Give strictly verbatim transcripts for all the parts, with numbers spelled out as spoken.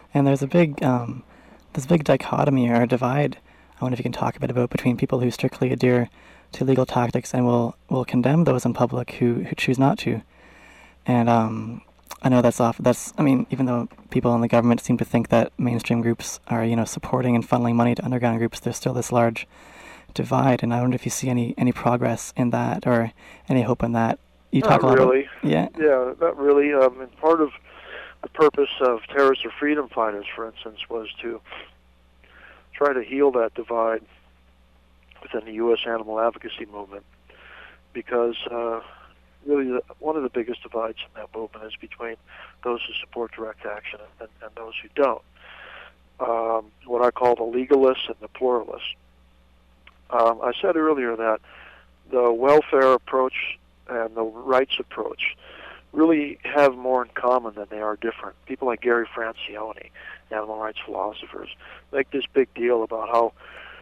And there's a big, um, this big dichotomy or divide. I wonder if you can talk a bit about between people who strictly adhere to legal tactics and will will condemn those in public who, who choose not to. And um, I know that's off. That's I mean, even though people in the government seem to think that mainstream groups are you know supporting and funneling money to underground groups, there's still this large divide. And I wonder if you see any any progress in that or any hope in that. You talk Not a lot really. about yeah Yeah, not really. Um, and part of the purpose of Terrorists or Freedom Fighters, for instance, was to try to heal that divide within the U S animal advocacy movement, because uh, really the, one of the biggest divides in that movement is between those who support direct action and, and those who don't. Um, what I call the legalists and the pluralists. Um, I said earlier that the welfare approach and the rights approach really have more in common than they are different. People like Gary Francione, animal rights philosophers, make this big deal about how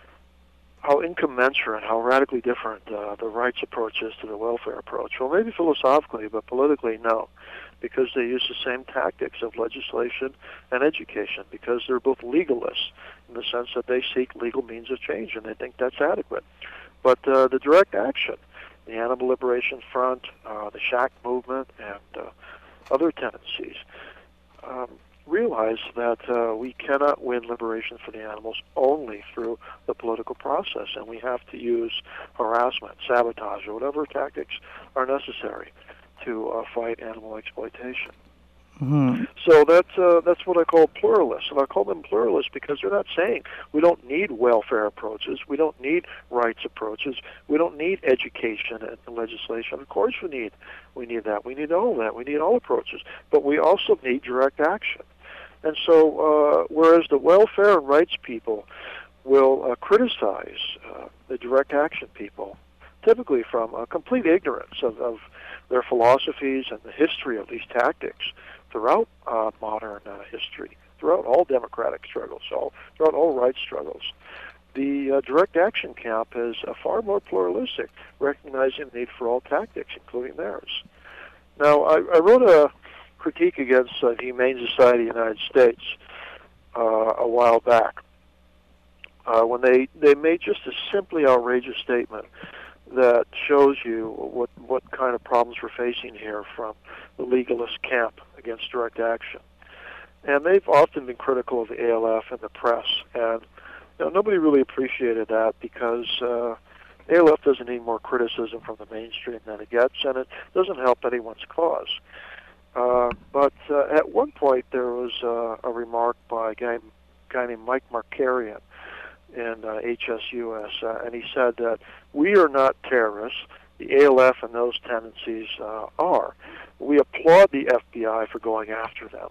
how incommensurate, how radically different uh, the rights approach is to the welfare approach. Well, maybe philosophically, but politically, no, because they use the same tactics of legislation and education, because they're both legalists in the sense that they seek legal means of change, and they think that's adequate. But uh, the direct action, the Animal Liberation Front, uh, the SHAC movement, and uh, other tendencies, um, realize that uh, we cannot win liberation for the animals only through the political process, and we have to use harassment, sabotage, or whatever tactics are necessary to uh, fight animal exploitation. mm-hmm. So that's uh, that's what I call pluralists, and I call them pluralists because they're not saying we don't need welfare approaches, we don't need rights approaches, we don't need education and legislation. Of course, we need we need that. We need all that. We need all approaches, but we also need direct action. And so, uh, whereas the welfare and rights people will uh, criticize uh, the direct action people, typically from a complete ignorance of, of their philosophies and the history of these tactics throughout uh, modern uh, history, throughout all democratic struggles, all, throughout all rights struggles, the uh, direct action camp is uh, far more pluralistic, recognizing the need for all tactics, including theirs. Now, I, I wrote a critique against uh, the Humane Society of the United States uh, a while back uh, when they, they made just a simply outrageous statement that shows you what, what kind of problems we're facing here from the legalist camp against direct action. And they've often been critical of the A L F and the press, and you know, nobody really appreciated that because uh, A L F doesn't need more criticism from the mainstream than it gets, and it doesn't help anyone's cause. Uh, but uh, at one point there was uh, a remark by a guy, guy named Mike Markarian in uh, H S U S, uh, and he said that we are not terrorists, the A L F and those tendencies uh, are. We applaud the F B I for going after them.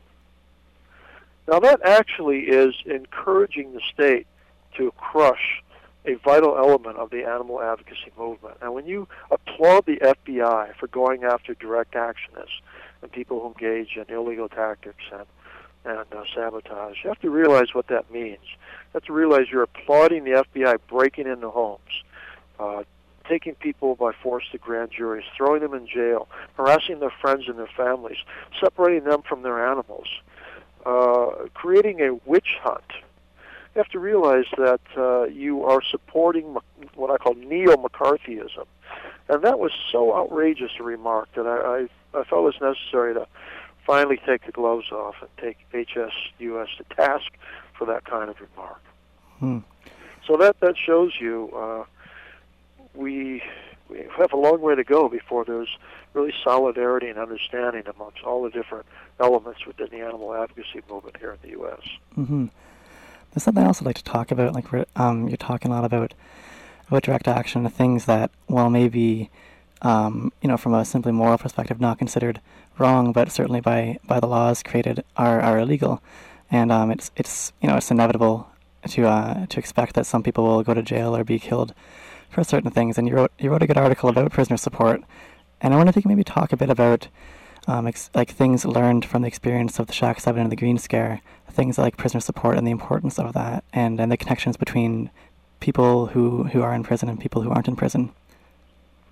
Now that actually is encouraging the state to crush a vital element of the animal advocacy movement. And when you applaud the F B I for going after direct actionists and people who engage in illegal tactics and, and uh, sabotage, you have to realize what that means. You have to realize you're applauding the F B I breaking into homes, uh, taking people by force to grand juries, throwing them in jail, harassing their friends and their families, separating them from their animals, uh, creating a witch hunt. You have to realize that uh, you are supporting what I call neo-McCarthyism. And that was so outrageous a remark that I, I, I felt it was necessary to finally take the gloves off and take H S U S to task for that kind of remark. Hmm. So that, that shows you uh, we, we have a long way to go before there's really solidarity and understanding amongst all the different elements within the animal advocacy movement here in the U S. Mm-hmm. There's something else I'd like to talk about. Like um, you're talking a lot about about direct action, the things that, well, maybe, um, you know, from a simply moral perspective, not considered wrong, but certainly by, by the laws created are, are illegal, and um, it's it's you know it's inevitable to uh, to expect that some people will go to jail or be killed for certain things. And you wrote you wrote a good article about prisoner support, and I wonder if you can maybe talk a bit about um, ex- like things learned from the experience of the Shack Seven and the Green Scare, things like prisoner support and the importance of that, and, and the connections between people who, who are in prison and people who aren't in prison.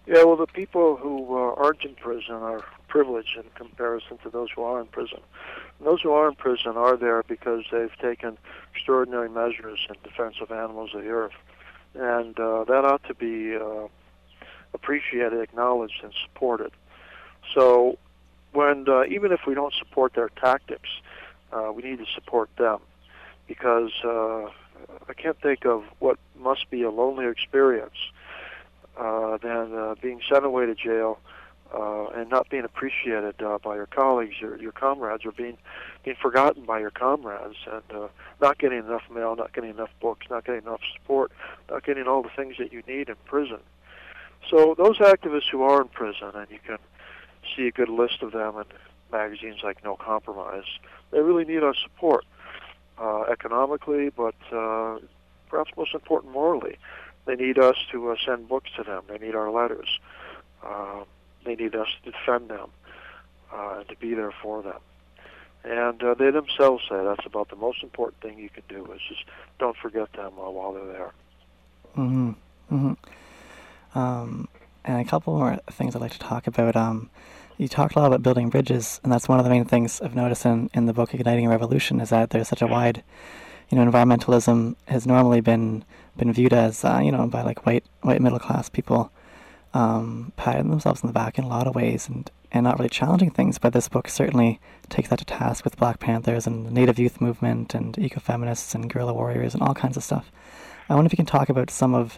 Yeah, well, the people who uh, aren't in prison are privileged in comparison to those who are in prison. And those who are in prison are there because they've taken extraordinary measures in defense of animals of the earth. And uh, that ought to be uh, appreciated, acknowledged, and supported. So when uh, even if we don't support their tactics, uh, we need to support them, because uh, I can't think of what must be a lonelier experience uh, than uh, being sent away to jail uh, and not being appreciated uh, by your colleagues, your your comrades, or being being forgotten by your comrades, and uh, not getting enough mail, not getting enough books, not getting enough support, not getting all the things that you need in prison. So those activists who are in prison, and you can see a good list of them in magazines like No Compromise, they really need our support uh, economically, but uh, perhaps most important, morally. They need us to uh, send books to them. They need our letters. Uh, they need us to defend them uh, and to be there for them. And uh, they themselves say that's about the most important thing you can do, is just don't forget them uh, while they're there. Mm-hmm. Mm-hmm. Um, and a couple more things I'd like to talk about. Um, you talked a lot about building bridges, and that's one of the main things I've noticed in, in the book Igniting a Revolution, is that there's such a wide, you know, environmentalism has normally been been viewed as, uh, you know, by like white white middle class people, um, patting themselves in the back in a lot of ways, and, and not really challenging things. But this book certainly takes that to task with Black Panthers and the Native Youth Movement and ecofeminists and guerrilla warriors and all kinds of stuff. I wonder if you can talk about some of,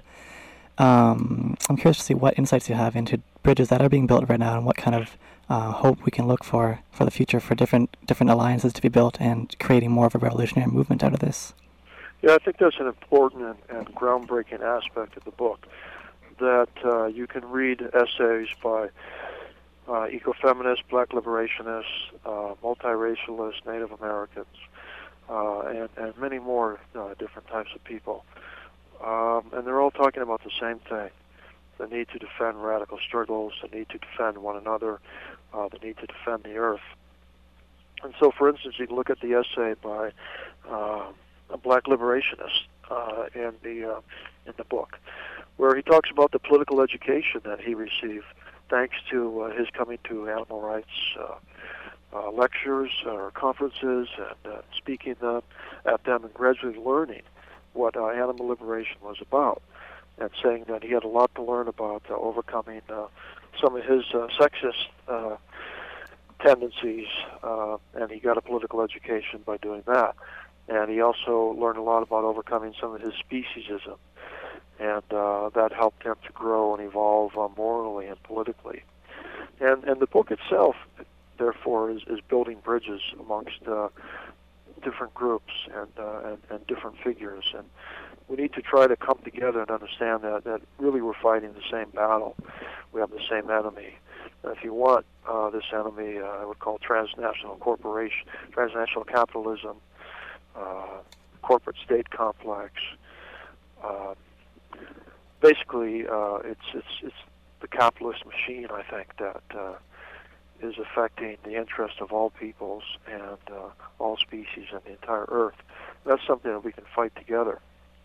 um, I'm curious to see what insights you have into bridges that are being built right now, and what kind of uh, hope we can look for for the future for different different alliances to be built and creating more of a revolutionary movement out of this. Yeah, I think that's an important and, and groundbreaking aspect of the book, that uh, you can read essays by uh, ecofeminists, black liberationists, uh, multiracialists, Native Americans, uh, and, and many more uh, different types of people. Um, and they're all talking about the same thing: the need to defend radical struggles, the need to defend one another, uh, the need to defend the earth. And so, for instance, you can look at the essay by uh, a black liberationist uh, in the uh, in the book, where he talks about the political education that he received thanks to uh, his coming to animal rights uh, uh, lectures or conferences and uh, speaking them, at them and gradually learning what uh, animal liberation was about, and saying that he had a lot to learn about uh, overcoming uh, some of his uh, sexist uh, tendencies, uh, and he got a political education by doing that. And he also learned a lot about overcoming some of his speciesism, and uh, that helped him to grow and evolve uh, morally and politically. And and the book itself, therefore, is, is building bridges amongst uh, different groups and, uh, and and different figures. And we need to try to come together and understand that, that really we're fighting the same battle. We have the same enemy. And if you want, uh, this enemy, uh, I would call transnational corporation, transnational capitalism, Uh, corporate state complex. Uh, basically, uh, it's it's it's the capitalist machine, I think, that uh, is affecting the interest of all peoples and uh, all species and the entire Earth. That's something that we can fight together.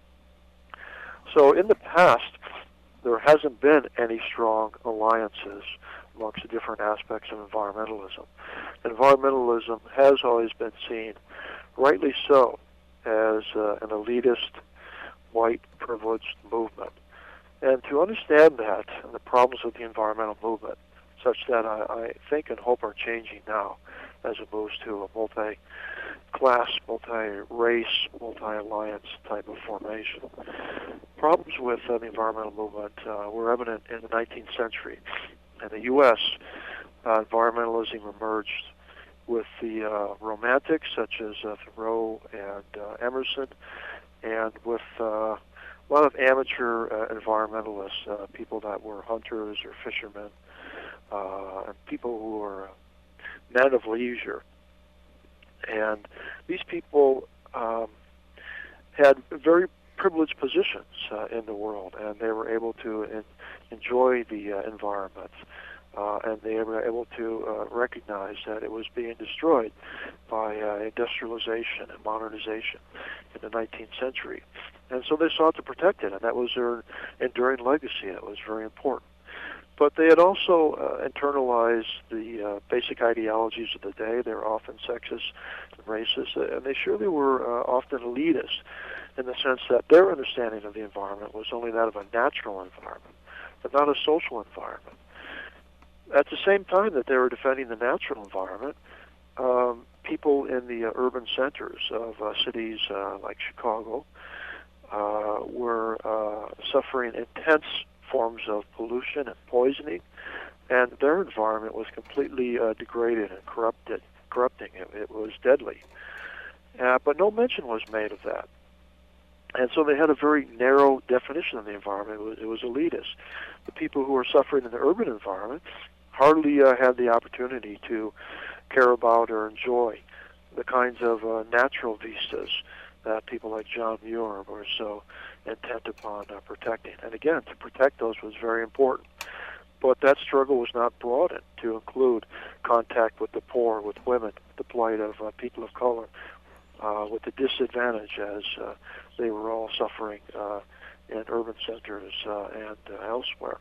So, in the past, there hasn't been any strong alliances amongst the different aspects of environmentalism. Environmentalism has always been seen, rightly so, as uh, an elitist, white, privileged movement. And to understand that and the problems with the environmental movement, such that I, I think and hope are changing now as it moves to a multi-class, multi-race, multi-alliance type of formation. Problems with uh, the environmental movement uh, were evident in the nineteenth century. In the U S, uh, environmentalism emerged with the uh, romantics such as uh, Thoreau and uh, Emerson, and with uh, a lot of amateur uh, environmentalists, uh, people that were hunters or fishermen, uh, and people who were men of leisure. And these people um, had very privileged positions uh, in the world, and they were able to in, enjoy the uh, environment. Uh, and they were able to uh, recognize that it was being destroyed by uh, industrialization and modernization in the nineteenth century. And so they sought to protect it, and that was their enduring legacy. That was very important. But they had also uh, internalized the uh, basic ideologies of the day. They were often sexist and racist, and they surely were uh, often elitist in the sense that their understanding of the environment was only that of a natural environment, but not a social environment. At the same time that they were defending the natural environment, um, people in the uh, urban centers of uh, cities uh, like Chicago uh, were uh, suffering intense forms of pollution and poisoning, and their environment was completely uh, degraded and corrupted, corrupting. It, it was deadly. Uh, but no mention was made of that. And so they had a very narrow definition of the environment. It was, it was elitist. The people who were suffering in the urban environment hardly uh, had the opportunity to care about or enjoy the kinds of uh, natural vistas that people like John Muir were so intent upon uh, protecting. And again, to protect those was very important. But that struggle was not broadened to include contact with the poor, with women, the plight of uh, people of color, uh, with the disadvantage as uh, they were all suffering uh, in urban centers uh, and uh, elsewhere.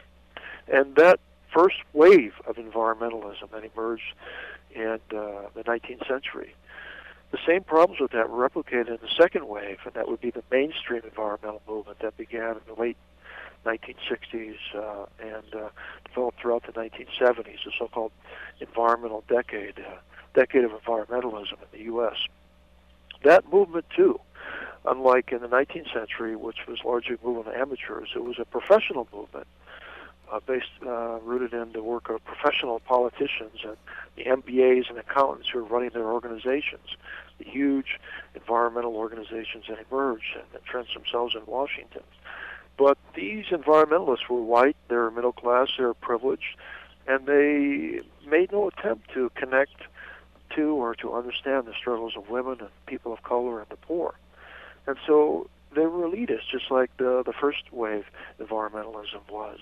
And that first wave of environmentalism that emerged in uh, the nineteenth century, the same problems with that were replicated in the second wave, and that would be the mainstream environmental movement that began in the late nineteen sixties uh, and uh, developed throughout the nineteen seventies, the so-called environmental decade, uh, decade of environmentalism in the U S. That movement, too, unlike in the nineteenth century, which was largely a movement of amateurs, it was a professional movement uh, based, uh, rooted in the work of professional politicians and the M B As and accountants who were running their organizations, the huge environmental organizations that emerged and entrenched themselves in Washington. But these environmentalists were white, they were middle class, they were privileged, and they made no attempt to connect to or to understand the struggles of women and people of color and the poor. And so they were elitist, just like the, the first wave environmentalism was.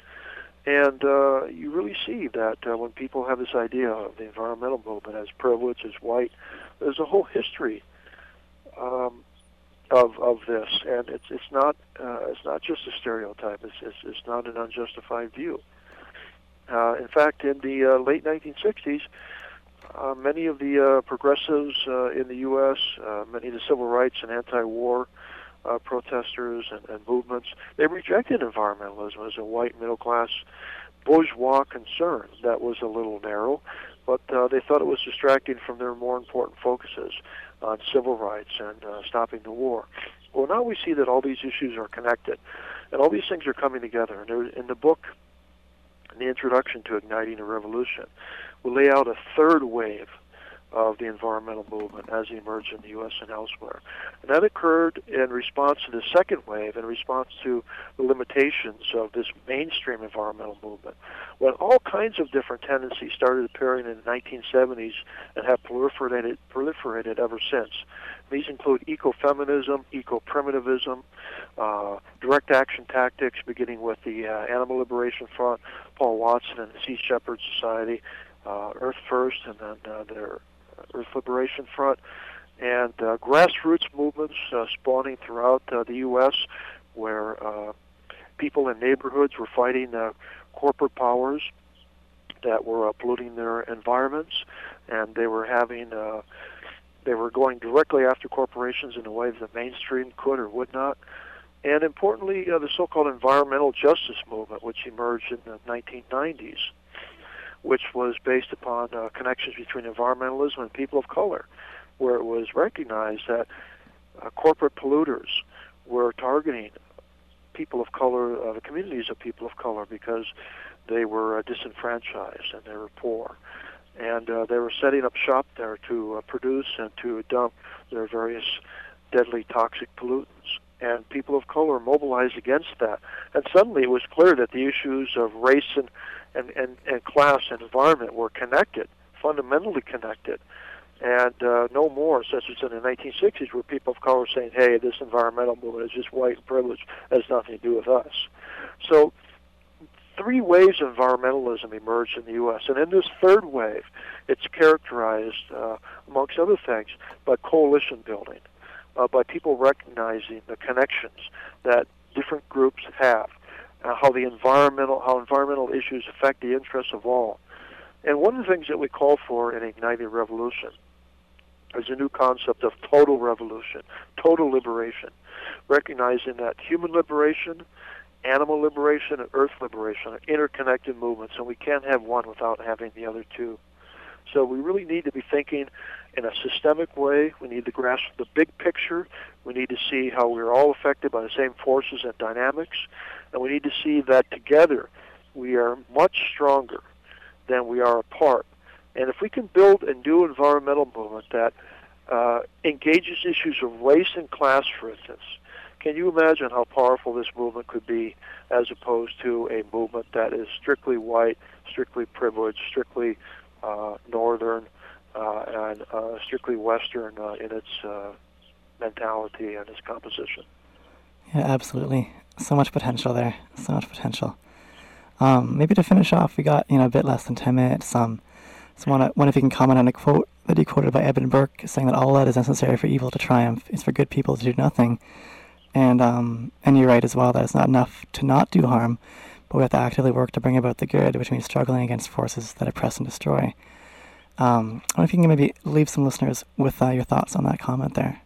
And uh, you really see that uh, when people have this idea of the environmental movement as privileged, as white, there's a whole history um, of of this, and it's it's not uh, it's not just a stereotype. It's it's, it's not an unjustified view. Uh, in fact, in the uh, late nineteen sixties, uh, many of the uh, progressives uh, in the U S, uh, many of the civil rights and anti-war uh, protesters and, and movements, they rejected environmentalism as a white middle-class bourgeois concern that was a little narrow, but uh, they thought it was distracting from their more important focuses on civil rights and uh, stopping the war. Well, now we see that all these issues are connected, and all these things are coming together. And there, in the book, in the introduction to Igniting a Revolution, we lay out a third wave of the environmental movement as it emerged in the U S and elsewhere. And that occurred in response to the second wave, in response to the limitations of this mainstream environmental movement, when all kinds of different tendencies started appearing in the nineteen seventies and have proliferated, proliferated ever since. These include ecofeminism, eco-primitivism, uh, direct action tactics, beginning with the uh, Animal Liberation Front, Paul Watson and the Sea Shepherd Society, uh, Earth First, and then uh, their Earth Liberation Front, and uh, grassroots movements uh, spawning throughout uh, the U S, where uh, people in neighborhoods were fighting uh, corporate powers that were uh, polluting their environments, and they were having uh, they were going directly after corporations in a way that the mainstream could or would not. And importantly, uh, the so-called environmental justice movement, which emerged in the nineteen nineties, which was based upon uh, connections between environmentalism and people of color, where it was recognized that uh, corporate polluters were targeting people of color, uh, the communities of people of color, because they were uh, disenfranchised and they were poor. And uh, they were setting up shop there to uh, produce and to dump their various deadly toxic pollutants. And people of color mobilized against that. And suddenly it was clear that the issues of race and And, and, and class and environment were connected, fundamentally connected, and uh, no more, such as in the nineteen sixties, where people of color saying, hey, this environmental movement is just white and privileged, has nothing to do with us. So three waves of environmentalism emerged in the U S, and in this third wave, it's characterized, uh, amongst other things, by coalition building, uh, by people recognizing the connections that different groups have uh, how the environmental how environmental issues affect the interests of all. And one of the things that we call for in Igniting Revolution is a new concept of total revolution, total liberation, recognizing that human liberation, animal liberation, and earth liberation are interconnected movements, and we can't have one without having the other two. So we really need to be thinking in a systemic way. We need to grasp the big picture. We need to see how we're all affected by the same forces and dynamics. And we need to see that together we are much stronger than we are apart. And if we can build a new environmental movement that uh, engages issues of race and class, for instance, can you imagine how powerful this movement could be as opposed to a movement that is strictly white, strictly privileged, strictly uh, northern, uh, and uh, strictly Western uh, in its uh, mentality and its composition? Yeah, absolutely. So much potential there. So much potential. Um, maybe to finish off, we got you know a bit less than ten minutes. Um, so wonder, wonder if you can comment on a quote that you quoted by Edmund Burke, saying that all that is necessary for evil to triumph is for good people to do nothing. And um, and you're right as well that it's not enough to not do harm, but we have to actively work to bring about the good, which means struggling against forces that oppress and destroy. Um, I wonder if you can maybe leave some listeners with uh, your thoughts on that comment there.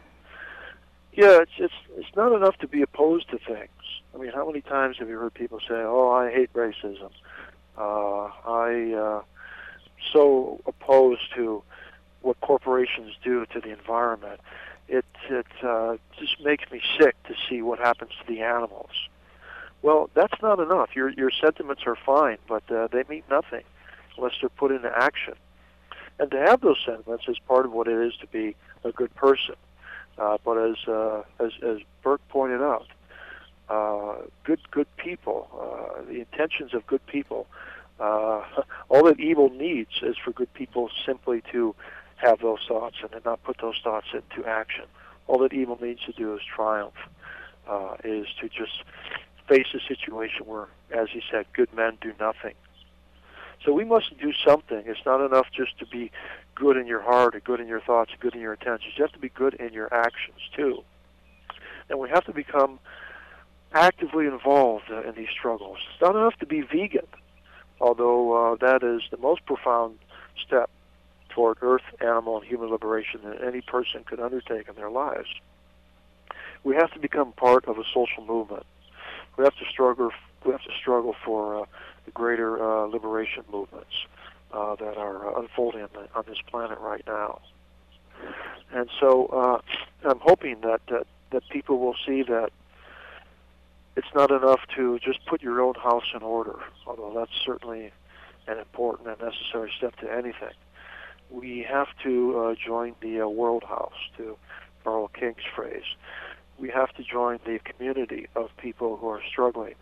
Yeah, it's, it's it's not enough to be opposed to things. I mean, how many times have you heard people say, "Oh, I hate racism. Uh, I uh, so opposed to what corporations do to the environment. It it uh, just makes me sick to see what happens to the animals." Well, that's not enough. Your your sentiments are fine, but uh, they mean nothing unless they're put into action. And to have those sentiments is part of what it is to be a good person. Uh, but as, uh, as as Burke pointed out, uh, good good people, uh, the intentions of good people, uh, all that evil needs is for good people simply to have those thoughts and to not put those thoughts into action. All that evil needs to do is triumph, uh, is to just face a situation where, as he said, good men do nothing. So we must do something. It's not enough just to be good in your heart or good in your thoughts, good in your intentions. You have to be good in your actions, too. And we have to become actively involved uh, in these struggles. It's not enough to be vegan, although uh, that is the most profound step toward earth, animal, and human liberation that any person could undertake in their lives. We have to become part of a social movement. We have to struggle. We have to struggle for uh, the greater uh, liberation movements uh, that are uh, unfolding on, the, on this planet right now. And so uh, I'm hoping that, that that people will see that it's not enough to just put your own house in order, although that's certainly an important and necessary step to anything. We have to uh, join the uh, world house, to borrow King's phrase. We have to join the community of people who are struggling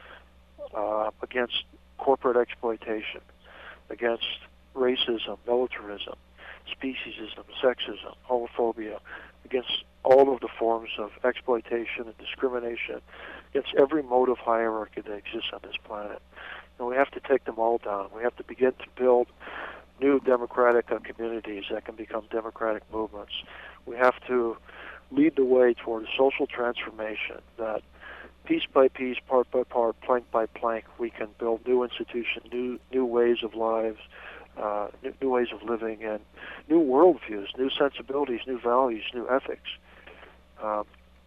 uh, against corporate exploitation, against racism, militarism, speciesism, sexism, homophobia, against all of the forms of exploitation and discrimination, against every mode of hierarchy that exists on this planet. And we have to take them all down. We have to begin to build new democratic uh, communities that can become democratic movements. We have to lead the way toward a social transformation that piece by piece, part by part, plank by plank, we can build new institutions, new new ways of lives, uh, new, new ways of living, and new worldviews, new sensibilities, new values, new ethics. Um,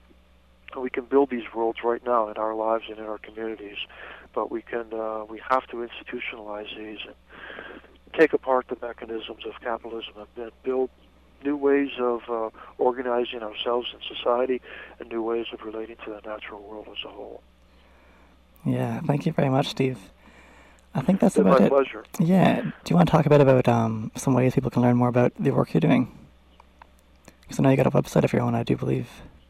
we can build these worlds right now in our lives and in our communities, but we can uh, we have to institutionalize these and take apart the mechanisms of capitalism and build new ways of uh, organizing ourselves in society and new ways of relating to the natural world as a whole. Yeah, thank you very much, Steve. I think that's it's about my it. pleasure. Yeah, do you want to talk a bit about um, some ways people can learn more about the work you're doing? Because I know you got a website of your own, I do believe.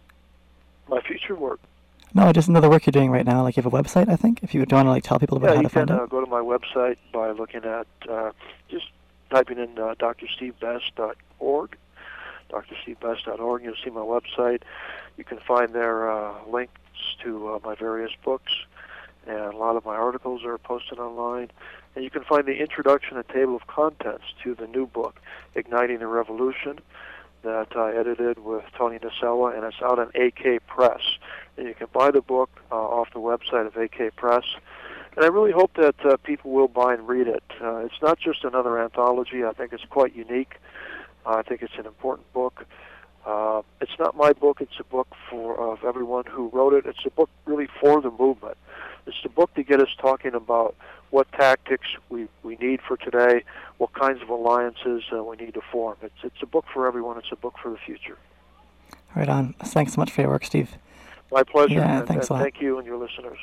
My future work? No, I just know the work you're doing right now. Like, you have a website, I think, if you want to like tell people about yeah, how to find it. Yeah, it. you can uh, go to my website by looking at, uh, just typing in uh, d r steve best dot org, d r steve best dot org. You'll see my website. You can find there uh, links to uh, my various books, and a lot of my articles are posted online. And you can find the introduction and table of contents to the new book, Igniting the Revolution, that I edited with Tony Nacella, and it's out on A K Press and you can buy the book uh, off the website of A K Press. And I really hope that uh, people will buy and read it. Uh, it's not just another anthology. I think it's quite unique. Uh, I think it's an important book. Uh, it's not my book. It's a book for of everyone who wrote it. It's a book really for the movement. It's a book to get us talking about what tactics we, we need for today, what kinds of alliances uh, we need to form. It's it's a book for everyone. It's a book for the future. Right on. Thanks so much for your work, Steve. My pleasure. Yeah, and, thanks and a lot. Thank you and your listeners.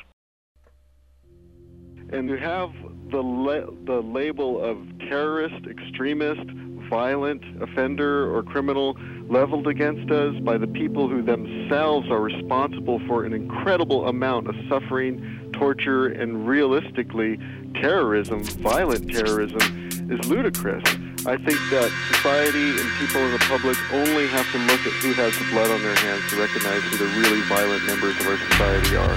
And to have the la- the label of terrorist, extremist, violent offender or criminal leveled against us by the people who themselves are responsible for an incredible amount of suffering, torture, and realistically terrorism, violent terrorism, is ludicrous. I think that society and people in the public only have to look at who has the blood on their hands to recognize who the really violent members of our society are.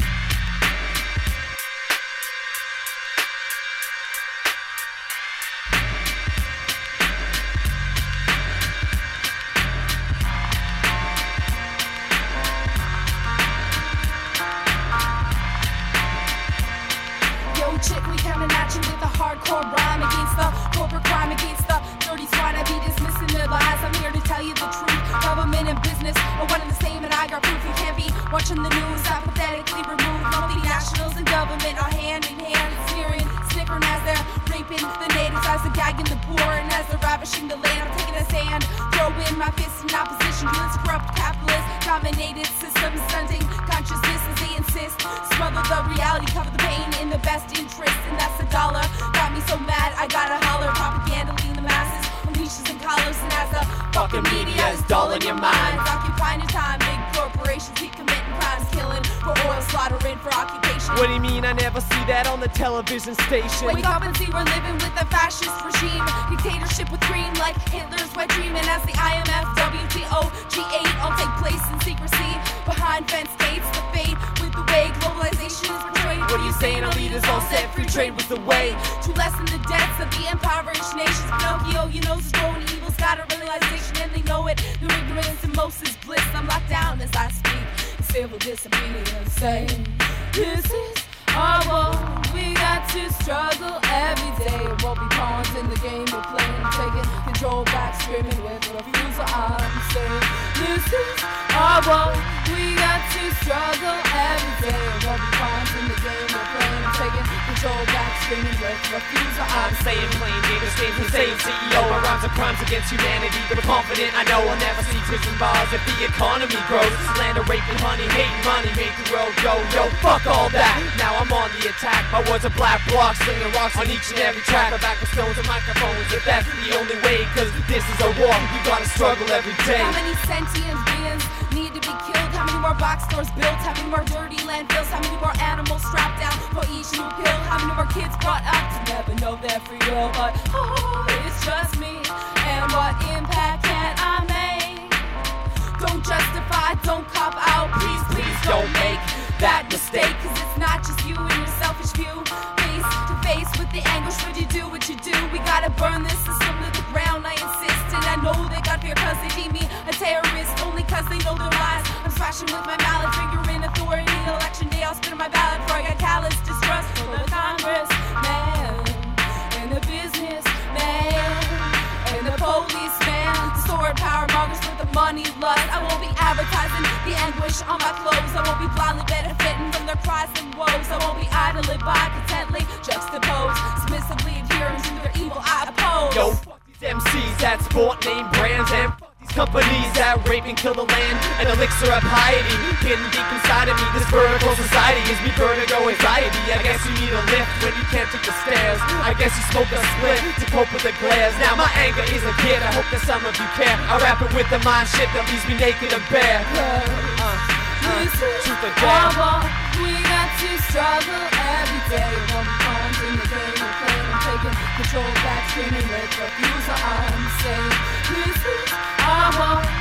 Watching the news, apathetically removed. Multinationals and government are hand in hand, sneering, snickering as they're raping the natives, as they're gagging the poor, and as they're ravishing the land. I'm taking a stand, throwing my fists in opposition to this corrupt capitalist dominated system, stunting consciousness as they insist. Smother the reality, cover the pain in the best interest, and that's the dollar. Got me so mad, I gotta holler. Propaganda leading the masses on leashes and collars, and as the fucking media is dulling your minds, occupying your time, big corporations keep committing crimes, killing for oil, slaughtering for occupation. What do you mean I never see that on the television station? Wake up and see we're living with a fascist regime, dictatorship with green like Hitler's wet dream. And as the I M F, W T O, G eight all take place in secrecy behind fenced gates, the fate with the way globalization is portrayed. What are you saying? Our leaders all said free trade was the way to lessen the debts of the impoverished nations. Pinocchio, you know, his growing evil's got a realization, and they know it. Their ignorance and most is bliss. I'm locked down as I speak. Civil disobedience, saying this is our war. We got to struggle every day. It won't be pawns in the game we're playing, taking control back, screaming with refusal. I'm saying this is our war. We got to struggle every day. It won't be pawns in the game we're playing, taking control back, screaming with refusal. I'm saying plain David States, insane C E O. My rhymes are crimes against humanity, but confident I know I'll never see prison bars if the economy grows. Slander, raping, honey, hating money, make the world go. Yo, fuck all that. Now I'm on the attack. My words are black blocks, slinging rocks on each and every track. My back with stones and microphones. If that's the only way, cause this is a war, you gotta struggle every day. How many sentient beings need to be killed? How many more box stores built? How many more dirty landfills? How many more animals strapped down for each new pill? How many more kids brought up to never know their free will? But oh, it's just me, and what impact can I make? Don't justify, don't cop out, please, please don't make that mistake. Cause it's not just you and your selfish view. Face to face with the anguish, would you do what you do? We gotta burn this system to the ground, I insist. And I know they got fear cause they deem me a terrorist, only cause they know their lies. I'm smashing with my mallet, figuring authority. Election day, I'll spin my ballot for I got callous distrust for the Congress, man, and the business, man, and the policeman. The sword power mongers with the money lust. I won't be advertising the anguish on my clothes. I won't be blindly benefiting from their cries and woes. I won't be idly by, contently juxtaposed, submissively adhering to their evil I oppose. Yo, fuck these M Cs that sport name brands, and fuck these companies that rape and kill the land. An elixir of piety hidden deep inside of me. This vertical society gives me vertigo anxiety. I guess you need a lift when you can't take the stairs. I guess you smoke a split to cope with the glares. Now my anger is a kid, I hope that some of you care. I rap it with the mind shit that leaves me naked and bare. Uh, uh, This is truth or our dare. war. We got to struggle every day. One pawns in the game we're playing, I'm taking control back, screaming with refusal. I'm saying this is our war.